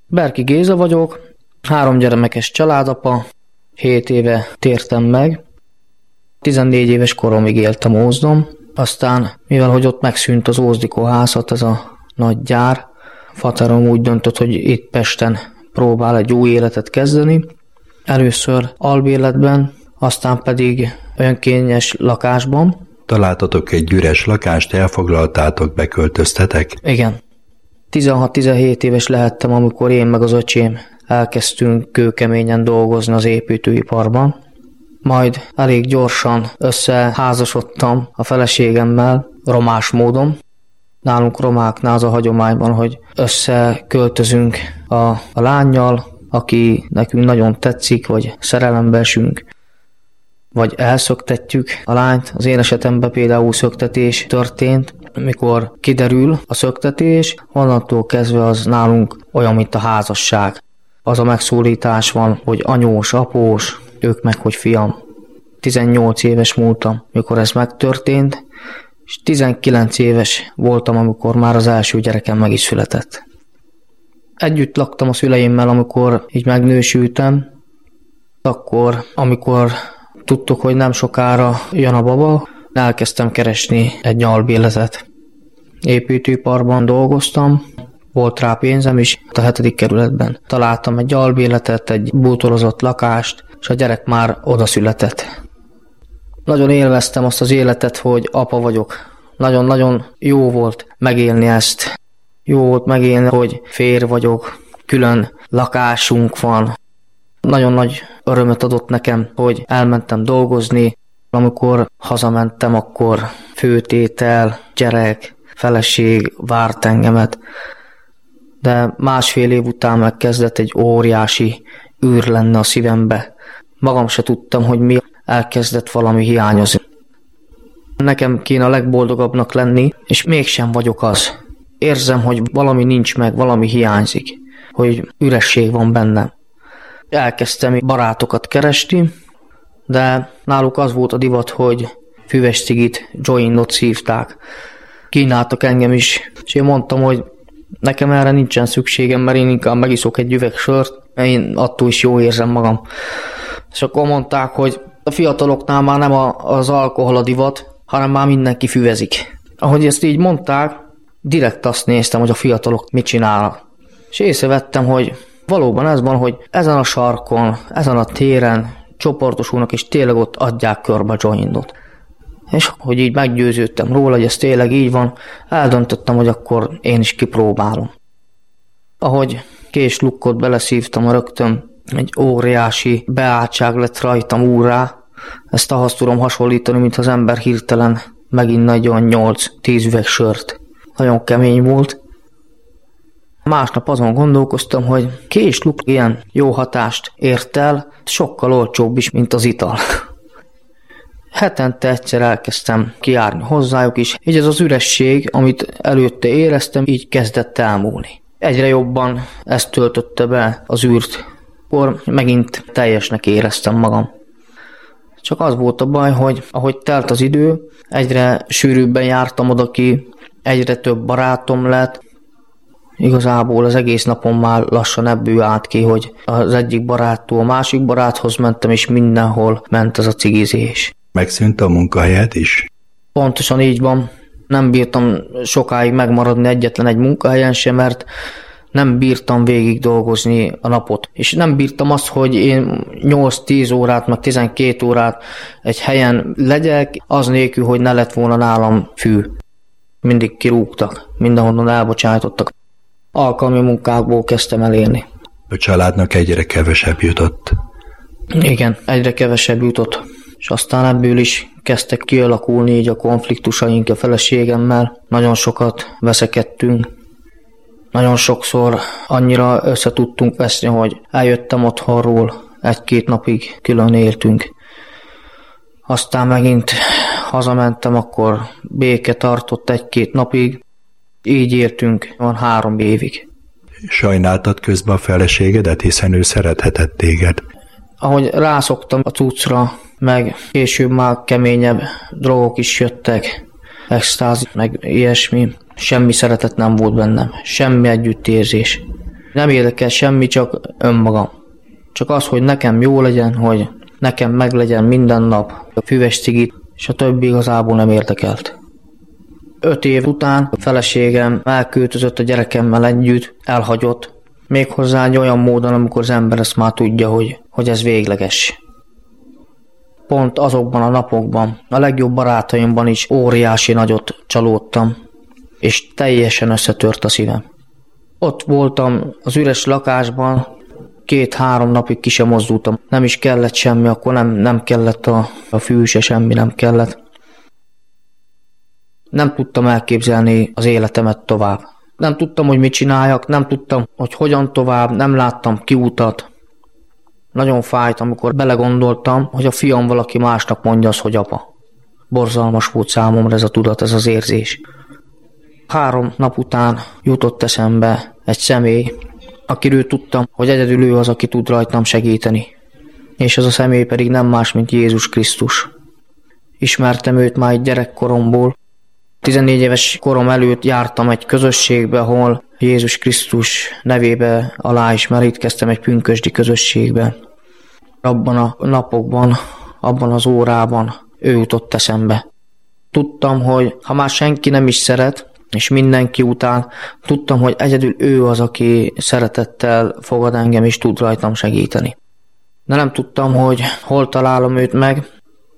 Berki Géza vagyok, 3 gyermekes családapa, 7 éve tértem meg, 14 éves koromig éltem Ózdon, aztán mivel hogy ott megszűnt az Ózdi Kohászat, ez a nagy gyár, faterom úgy döntött, hogy itt Pesten próbál egy új életet kezdeni. Először albérletben, aztán pedig önkényes lakásban. Találtatok egy üres lakást, elfoglaltátok, beköltöztetek? Igen. 16-17 éves lehettem, amikor én meg az öcsém elkezdtünk kőkeményen dolgozni az építőiparban. Majd elég gyorsan összeházasodtam a feleségemmel romás módon. Nálunk romáknál az a hagyományban, hogy összeköltözünk a lánnyal, aki nekünk nagyon tetszik, vagy szerelembe esünk, vagy elszöktetjük a lányt. Az én esetemben például szöktetés történt. Mikor kiderül a szöktetés, onnantól kezdve az nálunk olyan, mint a házasság. Az a megszólítás van, hogy anyós, após, ők meg, hogy fiam. 18 éves múltam, mikor ez megtörtént, és 19 éves voltam, amikor már az első gyerekem meg is született. Együtt laktam a szüleimmel, amikor így megnősültem. Akkor, amikor tudtuk, hogy nem sokára jön a baba, elkezdtem keresni egy albérletet. Építőiparban dolgoztam, volt rá pénzem is, a 7. kerületben találtam egy albérletet, egy bútorozott lakást, és a gyerek már oda született. Nagyon élveztem azt az életet, hogy apa vagyok. Nagyon-nagyon jó volt megélni ezt. Jó volt megélni, hogy férj vagyok, külön lakásunk van. Nagyon nagy örömet adott nekem, hogy elmentem dolgozni. Amikor hazamentem, akkor főtétel, gyerek, feleség várt engemet. De 1,5 év után megkezdett egy óriási űr lenne a szívembe. Magam se tudtam, hogy mi, elkezdett valami hiányozni. Nekem kéne a legboldogabbnak lenni, és mégsem vagyok az. Érzem, hogy valami nincs meg, valami hiányzik, hogy üresség van bennem. Elkezdtem barátokat keresni, de náluk az volt a divat, hogy füves cigit, jointot szívták. Kínáltak engem is, és én mondtam, hogy nekem erre nincsen szükségem, mert én inkább megiszok egy üveg sört, én attól is jól érzem magam. És akkor mondták, hogy a fiataloknál már nem az alkohol a divat, hanem már mindenki füvezik. Ahogy ezt így mondták, direkt azt néztem, hogy a fiatalok mit csinálnak. És észrevettem, hogy valóban ez van, hogy ezen a sarkon, ezen a téren csoportosulnak, és tényleg ott adják körbe a jointot. És hogy így meggyőződtem róla, hogy ez tényleg így van, eldöntöttem, hogy akkor én is kipróbálom. Ahogy késlukkot beleszívtam rögtön, egy óriási beálltság lett rajtam úrrá. Ezt ahhoz tudom hasonlítani, mint az ember hirtelen meginna egy olyan 8-10 üveg sört. Nagyon kemény volt. Másnap azon gondolkoztam, hogy késluk ilyen jó hatást ért el, sokkal olcsóbb is, mint az ital. Hetente egyszer elkezdtem kijárni hozzájuk is, így ez az üresség, amit előtte éreztem, így kezdett elmúlni. Egyre jobban ezt töltötte be az űrt, akkor megint teljesnek éreztem magam. Csak az volt a baj, hogy ahogy telt az idő, egyre sűrűbben jártam oda ki, egyre több barátom lett. Igazából az egész napon már lassan ebből állt ki, hogy az egyik baráttól a másik baráthoz mentem, és mindenhol ment ez a cigizés. Megszűnt a munkahelyed is? Pontosan így van. Nem bírtam sokáig megmaradni egyetlen egy munkahelyen sem, mert nem bírtam végig dolgozni a napot. És nem bírtam azt, hogy én 8-10 órát, meg 12 órát egy helyen legyek, az nélkül, hogy ne lett volna nálam fű. Mindig kirúgtak, mindenhonnan elbocsájtottak. Alkalmi munkákból kezdtem el élni. A családnak egyre kevesebb jutott. Igen, egyre kevesebb jutott. És aztán ebből is kezdtek kialakulni így a konfliktusaink a feleségemmel. Nagyon sokat veszekedtünk. Nagyon sokszor annyira össze tudtunk veszni, hogy eljöttem otthonról, 1-2 napig külön éltünk. Aztán megint hazamentem, akkor béke tartott 1-2 napig. Így értünk, van 3 évig. Sajnáltad közben a feleségedet, hiszen ő szerethetett téged. Ahogy rászoktam a cuccra, meg később már keményebb drogok is jöttek, extázi, meg ilyesmi. Semmi szeretet nem volt bennem, semmi együttérzés. Nem érdekel semmi, csak önmagam. Csak az, hogy nekem jó legyen, hogy nekem meglegyen minden nap a füves cigit, és a többi igazából nem érdekelt. 5 év után a feleségem elköltözött a gyerekemmel együtt, elhagyott, méghozzá egy olyan módon, amikor az ember ezt már tudja, hogy ez végleges. Pont azokban a napokban, a legjobb barátaimban is óriási nagyot csalódtam, és teljesen összetört a szívem. Ott voltam az üres lakásban, 2-3 napig ki sem mozdultam. Nem is kellett semmi, akkor nem kellett a fű se, semmi nem kellett. Nem tudtam elképzelni az életemet tovább. Nem tudtam, hogy mit csináljak, nem tudtam, hogy hogyan tovább, nem láttam kiutat. Nagyon fájt, amikor belegondoltam, hogy a fiam valaki másnak mondja azt, hogy apa. Borzalmas volt számomra ez a tudat, ez az érzés. 3 nap után jutott eszembe egy személy, akiről tudtam, hogy egyedül ő az, aki tud rajtam segíteni. És ez a személy pedig nem más, mint Jézus Krisztus. Ismertem őt már egy gyerekkoromból. 14 éves korom előtt jártam egy közösségbe, ahol Jézus Krisztus nevébe aláismerítkeztem egy pünkösdi közösségbe. Abban a napokban, abban az órában ő jutott eszembe. Tudtam, hogy ha már senki nem is szeret, és mindenki után, tudtam, hogy egyedül ő az, aki szeretettel fogad engem, és tud rajtam segíteni. De nem tudtam, hogy hol találom őt meg.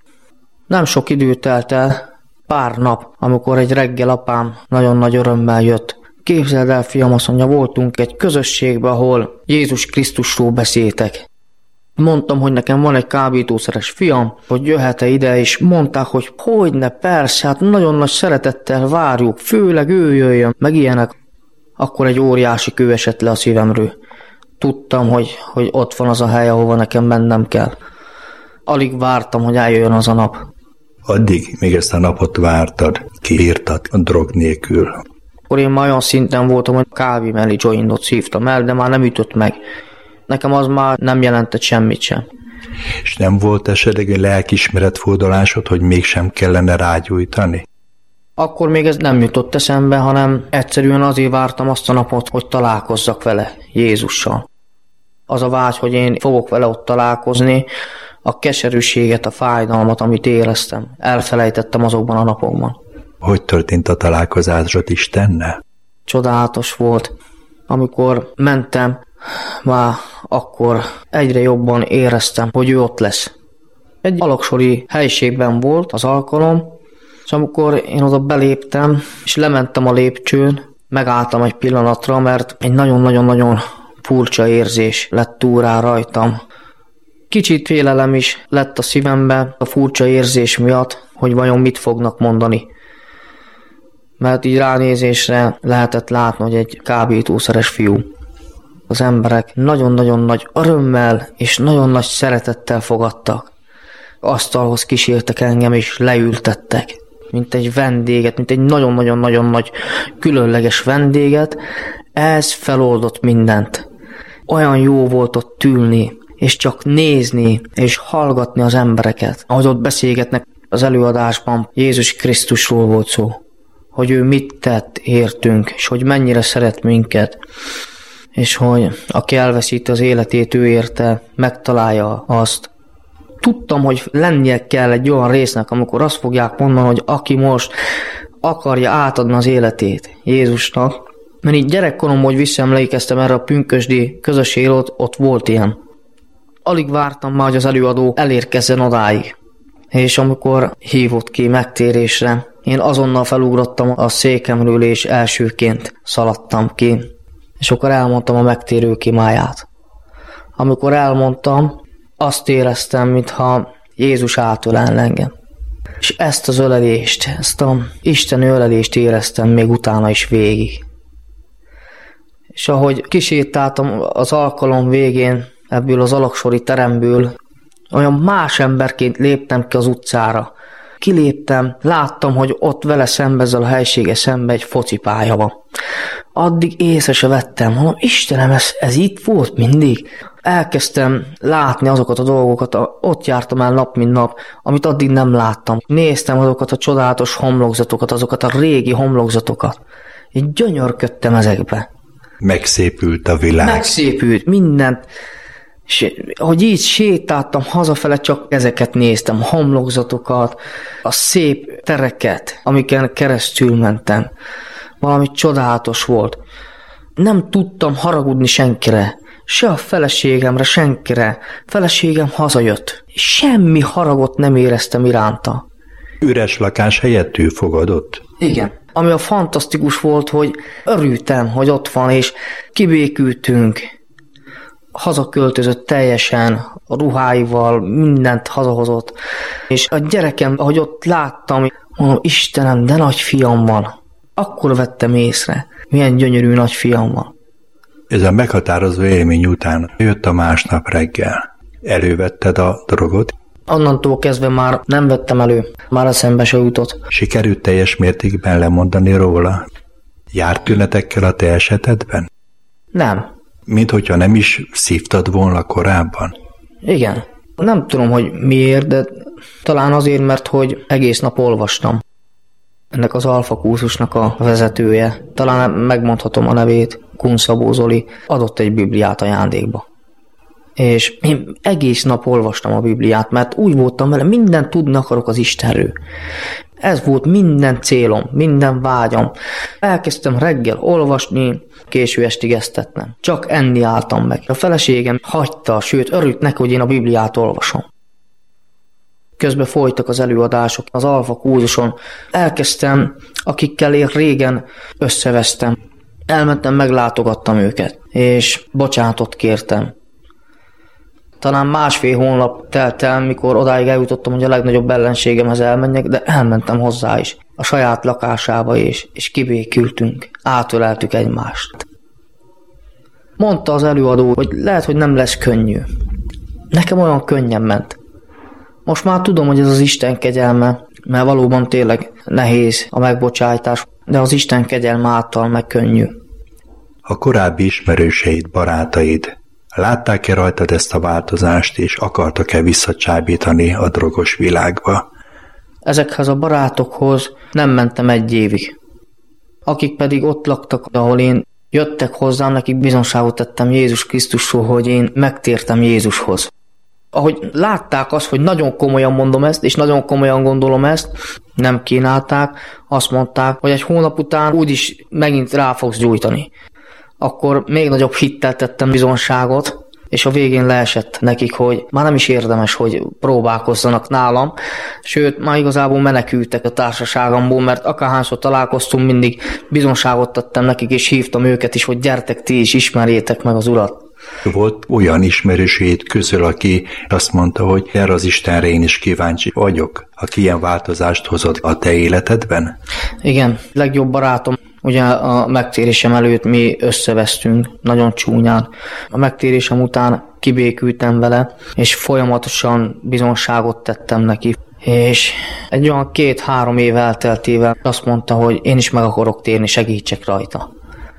Nem sok idő telt el, pár nap, amikor egy reggel apám nagyon nagy örömmel jött. Képzeld el, fiam, azt mondja, voltunk egy közösségben, ahol Jézus Krisztusról beszéltek. Mondtam, hogy nekem van egy kábítószeres fiam, hogy jöhet-e ide, és mondták, hogy hogyne, persze, hát nagyon nagy szeretettel várjuk, főleg ő jöjjön, meg ilyenek. Akkor egy óriási kő esett le a szívemről. Tudtam, hogy ott van az a hely, ahova nekem mennem kell. Alig vártam, hogy eljöjjön az a nap. Addig még ezt a napot vártad, kiírtad a drog nélkül. Akkor én már olyan szinten voltam, hogy kávé mellé jointot szívtam el, de már nem ütött meg. Nekem az már nem jelentett semmit sem. És nem volt esetleg egy lelkiismeretfordulásod, hogy mégsem kellene rágyújtani? Akkor még ez nem jutott eszembe, hanem egyszerűen azért vártam azt a napot, hogy találkozzak vele, Jézussal. Az a vágy, hogy én fogok vele ott találkozni, a keserűséget, a fájdalmat, amit éreztem, elfelejtettem azokban a napokban. Hogy történt a találkozásod Istennel? Csodálatos volt. Amikor mentem, már akkor egyre jobban éreztem, hogy ő ott lesz. Egy alaksori helyiségben volt az alkalom, és amikor én oda beléptem, és lementem a lépcsőn, megálltam egy pillanatra, mert egy nagyon-nagyon-nagyon furcsa érzés lett túrá rajtam. Kicsit félelem is lett a szívembe a furcsa érzés miatt, hogy vajon mit fognak mondani. Mert így ránézésre lehetett látni, hogy egy kábítószeres fiú. Az emberek nagyon-nagyon nagy örömmel és nagyon nagy szeretettel fogadtak. Asztalhoz kísértek engem és leültettek, mint egy vendéget, mint egy nagyon-nagyon-nagyon nagy különleges vendéget. Ez feloldott mindent. Olyan jó volt ott ülni, és csak nézni, és hallgatni az embereket. Ahogy ott beszélgetnek az előadásban, Jézus Krisztusról volt szó. Hogy ő mit tett értünk, és hogy mennyire szeret minket. És hogy aki elveszíti az életét, ő érte, megtalálja azt. Tudtam, hogy lennie kell egy olyan résznek, amikor azt fogják mondani, hogy aki most akarja átadni az életét Jézusnak. Mert így gyerekkoromban, hogy visszaemlékeztem erre a pünkösdi közösségre, ott volt ilyen. Alig vártam már, hogy az előadó elérkezzen odáig. És amikor hívott ki megtérésre, én azonnal felugrottam a székemről, és elsőként szaladtam ki. És akkor elmondtam a megtérő imáját. Amikor elmondtam, azt éreztem, mintha Jézus átölelne engem. És ezt az ölelést, ezt a Isten ölelést éreztem még utána is végig. És ahogy kisétáltam az alkalom végén ebből az alaksori teremből, olyan más emberként léptem ki az utcára. Kiléptem, láttam, hogy ott vele szembe, ezzel a helysége szembe egy focipálya van. Addig észre se vettem, mondom, Istenem, ez itt volt mindig. Elkezdtem látni azokat a dolgokat, ott jártam el nap, mint nap, amit addig nem láttam. Néztem azokat a csodálatos homlokzatokat, azokat a régi homlokzatokat. Így gyönyörködtem ezekbe. Megszépült a világ. Megszépült mindent. És hogy így sétáltam hazafele, csak ezeket néztem, a homlokzatokat, a szép tereket, amiken keresztül mentem. Valami csodálatos volt. Nem tudtam haragudni senkire, se a feleségemre, senkire. Feleségem hazajött. Semmi haragot nem éreztem iránta. Üres lakás helyett ő fogadott? Igen. Ami a fantasztikus volt, hogy örültem, hogy ott van, és kibékültünk. Hazaköltözött teljesen, a ruháival, mindent hazahozott. És a gyerekem, ahogy ott láttam, mondom, Istenem, de nagy fiam van. Akkor vettem észre, milyen gyönyörű nagy fiam van. Ez a meghatározó élmény után jött a másnap reggel. Elővetted a drogot? Onnantól kezdve már nem vettem elő, már eszembe se jutott. Sikerült teljes mértékben lemondani róla? Járt tünetekkel a te esetedben? Nem. Mint hogyha nem is szívtad volna korábban? Igen. Nem tudom, hogy miért, de talán azért, mert hogy egész nap olvastam. Ennek az Alfa kurzusnak a vezetője, talán megmondhatom a nevét, Kun Szabó Zoli, adott egy Bibliát ajándékba. És én egész nap olvastam a Bibliát, mert úgy voltam vele, mindent tudni akarok az Istenről. Ez volt minden célom, minden vágyam. Elkezdtem reggel olvasni, késő estig esztetnem. Csak enni álltam meg. A feleségem hagyta, sőt örült neki, hogy én a Bibliát olvasom. Közben folytak az előadások az Alfa kurzuson. Elkezdtem, akikkel én régen összevesztem. Elmentem, meglátogattam őket, és bocsánatot kértem. Talán 1,5 hónap telt el, mikor odáig eljutottam, hogy a legnagyobb ellenségemhez elmenjek, de elmentem hozzá is, a saját lakásába is, és kibékültünk, átöleltük egymást. Mondta az előadó, hogy lehet, hogy nem lesz könnyű. Nekem olyan könnyen ment. Most már tudom, hogy ez az Isten kegyelme, mert valóban tényleg nehéz a megbocsájtás, de az Isten kegyelme által meg könnyű. A korábbi ismerőseid, barátaid látták-e rajtad ezt a változást, és akartak-e visszacsábítani a drogos világba? Ezekhez a barátokhoz nem mentem 1 évig. Akik pedig ott laktak, ahol én jöttek hozzám, nekik bizonságot tettem Jézus Krisztusról, hogy én megtértem Jézushoz. Ahogy látták azt, hogy nagyon komolyan mondom ezt, és nagyon komolyan gondolom ezt, nem kínálták, azt mondták, hogy 1 hónap után úgyis megint rá fogsz gyújtani. Akkor még nagyobb hittel tettem bizonságot, és a végén leesett nekik, hogy már nem is érdemes, hogy próbálkozzanak nálam, sőt, már igazából menekültek a társaságomból, mert akárhányszor találkoztunk, mindig bizonságot tettem nekik, és hívtam őket is, hogy gyertek ti is, ismerjétek meg az Urat. Volt olyan ismerősét közül, aki azt mondta, hogy erre az Istenre én is kíváncsi vagyok, aki ilyen változást hozott a te életedben? Igen, legjobb barátom. Ugye a megtérésem előtt mi összevesztünk, nagyon csúnyán. A megtérésem után kibékültem vele, és folyamatosan bizonságot tettem neki. És egy olyan 2-3 év elteltével azt mondta, hogy én is meg akarok térni, segítsek rajta.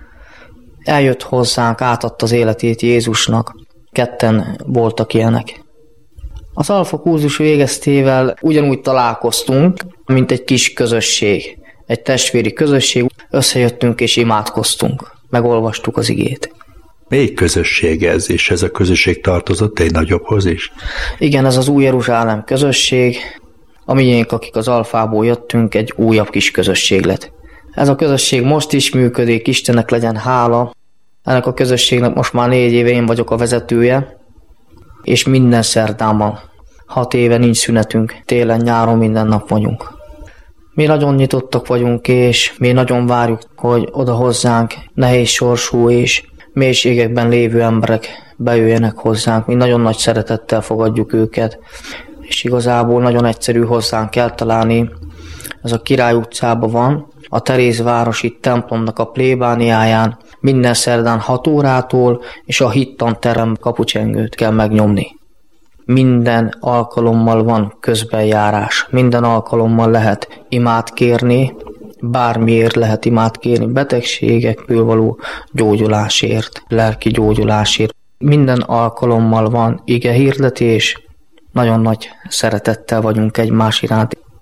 Eljött hozzánk, átadta az életét Jézusnak. 2 voltak ilyenek. Az Alfa kurzus végeztével ugyanúgy találkoztunk, mint egy kis közösség. Egy testvéri közösség, összejöttünk és imádkoztunk, megolvastuk az igét. Melyik közösség ez, és ez a közösség tartozott egy nagyobbhoz is? Igen, ez az Új Jeruzsálem közösség, a miénk, akik az Alfából jöttünk, egy újabb kis közösség lett. Ez a közösség most is működik, Istennek legyen hála. Ennek a közösségnek most már 4 éve én vagyok a vezetője, és minden szerdán van. 6 éve nincs szünetünk, télen, nyáron minden nap vagyunk. Mi nagyon nyitottak vagyunk, és mi nagyon várjuk, hogy oda hozzánk nehéz sorsú és mélységekben lévő emberek bejöjjenek hozzánk. Mi nagyon nagy szeretettel fogadjuk őket, és igazából nagyon egyszerű hozzánk eltalálni. Ez a Király utcában van, a Terézvárosi templomnak a plébániáján, minden szerdán 6 órától, és a hittanterem kapucsengőt kell megnyomni. Minden alkalommal van közbenjárás, minden alkalommal lehet imát kérni, bármiért lehet imát kérni, betegségekből való gyógyulásért, lelki gyógyulásért. Minden alkalommal van igehirdetés, nagyon nagy szeretettel vagyunk egymás iránt.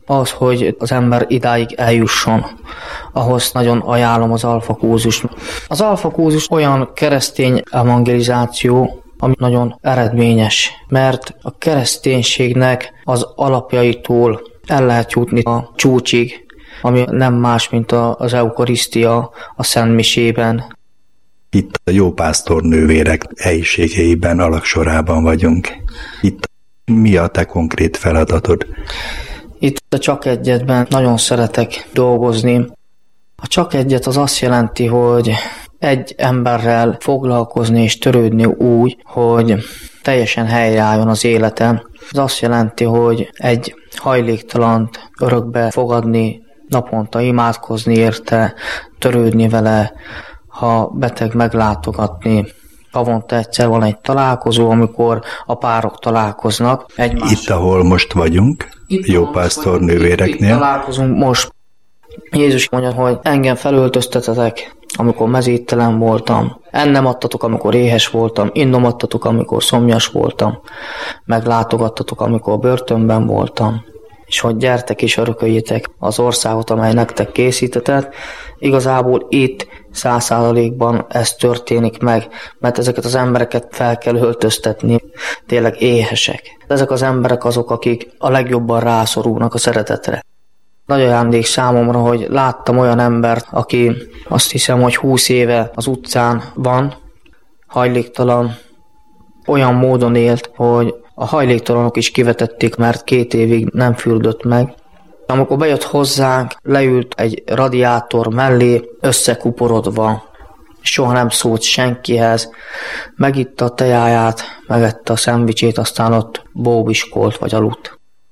Az, hogy az ember idáig eljusson, ahhoz nagyon ajánlom az alfa kurzust. Az alfa kurzus olyan keresztény evangelizáció, ami nagyon eredményes, mert a kereszténységnek az alapjaitól el lehet jutni a csúcsig, ami nem más, mint az eukarisztia a szentmisében. Itt a jópásztor nővérek helyiségeiben, alaksorában vagyunk. Itt mi a te konkrét feladatod? Itt a Csak Egyetben nagyon szeretek dolgozni. A Csak Egyet az azt jelenti, hogy egy emberrel foglalkozni és törődni úgy, hogy teljesen helyreálljon az élete. Ez azt jelenti, hogy egy hajléktalant örökbe fogadni, naponta imádkozni érte, törődni vele, ha beteg meglátogatni. Havonta egyszer van egy találkozó, amikor a párok találkoznak egymással. Itt, ahol most vagyunk, jópásztor nővéreknél. Itt találkozunk most. Jézus mondja, hogy engem felöltöztetetek, amikor mezítelen voltam, ennem adtatok, amikor éhes voltam, innom adtatok, amikor szomjas voltam, meglátogattatok, amikor börtönben voltam, és hogy gyertek és örököljétek az országot, amely nektek készítetett. Igazából itt 100%-ban ez történik meg, mert ezeket az embereket fel kell öltöztetni, tényleg éhesek. Ezek az emberek azok, akik a legjobban rászorulnak a szeretetre. Nagy ajándék számomra, hogy láttam olyan embert, aki azt hiszem, hogy 20 éve az utcán van, hajléktalan, olyan módon élt, hogy a hajléktalanok is kivetették, mert 2 évig nem fürdött meg. Amikor bejött hozzánk, leült egy radiátor mellé, összekuporodva, soha nem szólt senkihez, megitta a tejáját, megette a szendvicsét, aztán ott bóbiskolt vagy aludt.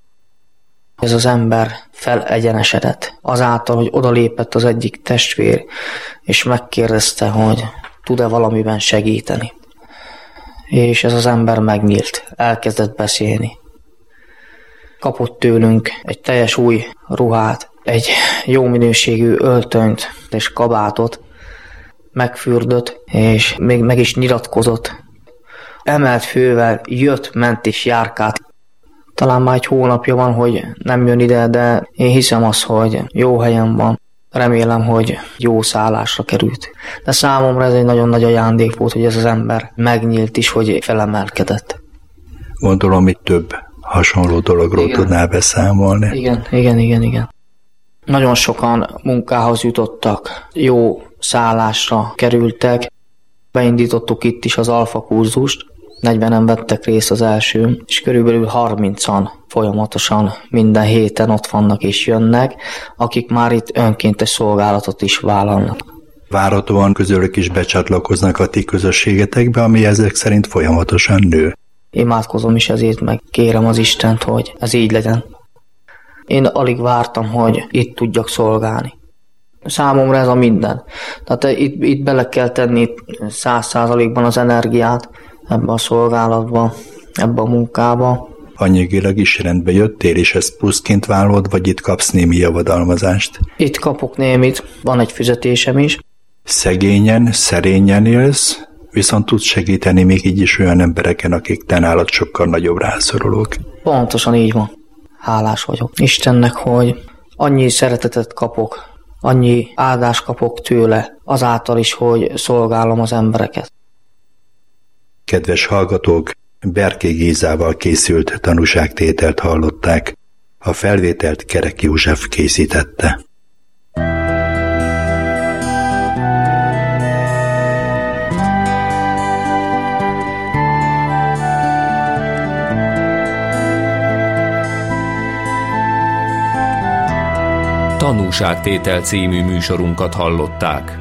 Ez az ember felegyenesedett azáltal, hogy odalépett az egyik testvér, és megkérdezte, hogy tud-e valamiben segíteni. És ez az ember megnyílt, elkezdett beszélni. Kapott tőlünk egy teljes új ruhát, egy jó minőségű öltönyt és kabátot, megfürdött, és még meg is nyilatkozott. Emelt fővel jött, ment és járkált. Talán már egy hónapja van, hogy nem jön ide, de én hiszem azt, hogy jó helyen van. Remélem, hogy jó szállásra került. De számomra ez egy nagyon nagy ajándék volt, hogy ez az ember megnyílt is, hogy felemelkedett. Gondolom, itt több hasonló dologról tudnál beszámolni. Igen. Nagyon sokan munkához jutottak, jó szállásra kerültek. Beindítottuk itt is az alfa kurzust. 40-en vettek részt az első, és körülbelül 30-an folyamatosan minden héten ott vannak és jönnek, akik már itt önkéntes szolgálatot is vállalnak. Várhatóan közülük is becsatlakoznak a ti közösségetekbe, ami ezek szerint folyamatosan nő. Imádkozom is ezért, meg kérem az Istent, hogy ez így legyen. Én alig vártam, hogy itt tudjak szolgálni. Számomra ez a minden. Tehát itt bele kell tenni 100%-ban az energiát, ebbe a szolgálatba, ebbe a munkába. Anyagilag is rendbe jöttél, és ezt pluszként vállod, vagy itt kapsz némi javadalmazást? Itt kapok némit, van egy fizetésem is. Szegényen, szerényen élsz, viszont tudsz segíteni még így is olyan embereken, akik te nálad sokkal nagyobb rászorulók. Pontosan így van. Hálás vagyok Istennek, hogy annyi szeretetet kapok, annyi áldást kapok tőle, azáltal is, hogy szolgálom az embereket. Kedves hallgatók, Berké Gézával készült tanúságtételt hallották. A felvételt Kerek József készítette. Tanúságtétel című műsorunkat hallották.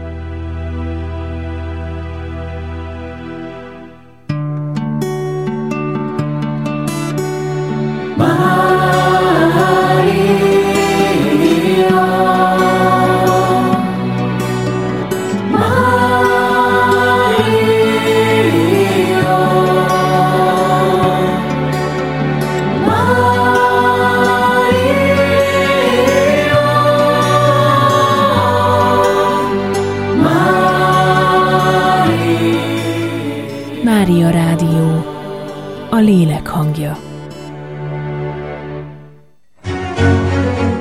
Mária Rádió, a lélek hangja.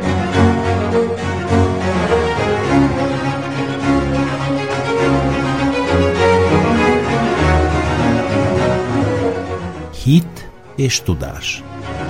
Hit és tudás.